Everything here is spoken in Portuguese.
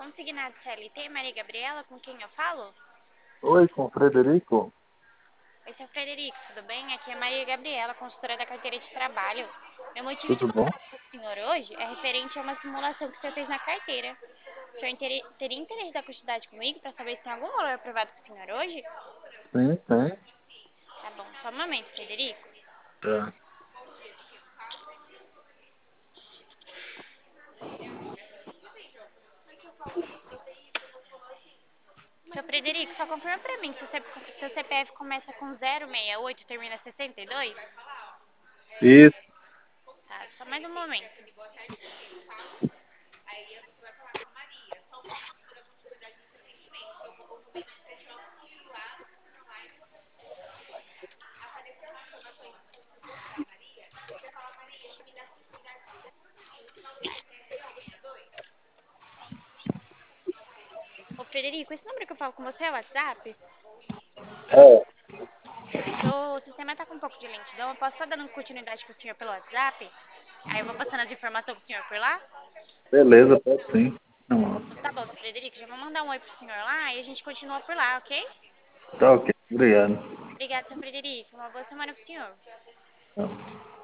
consignado CLT, Maria Gabriela, com quem eu falo? Oi, com o Frederico? Oi, seu Frederico, tudo bem? Aqui é Maria Gabriela, consultora da carteira de trabalho. Meu motivo de Tudo bom? contato com o senhor hoje é referente a uma simulação que o senhor fez na carteira. O senhor teria interesse da quantidade comigo para saber se tem algum valor aprovado com o senhor hoje? Sim, tem. Tá bom, só um momento, Frederico. Tá. Seu Frederico, só confirma pra mim se seu CPF começa com 068 e termina 62? Isso. Tá, só mais um momento. Ô Frederico, esse número que eu falo com você é o WhatsApp? É, Tá, é que o sistema tá com um pouco de lentidão. Eu posso estar dando continuidade com o senhor pelo WhatsApp? Aí eu vou passando as informações pro senhor por lá? beleza, pode sim. Não, Então tá bom, seu Frederico, já vou mandar um oi pro senhor lá e a gente continua por lá, ok? tá ok, obrigado. Obrigada, seu Frederico. Uma boa semana pro senhor. Tá.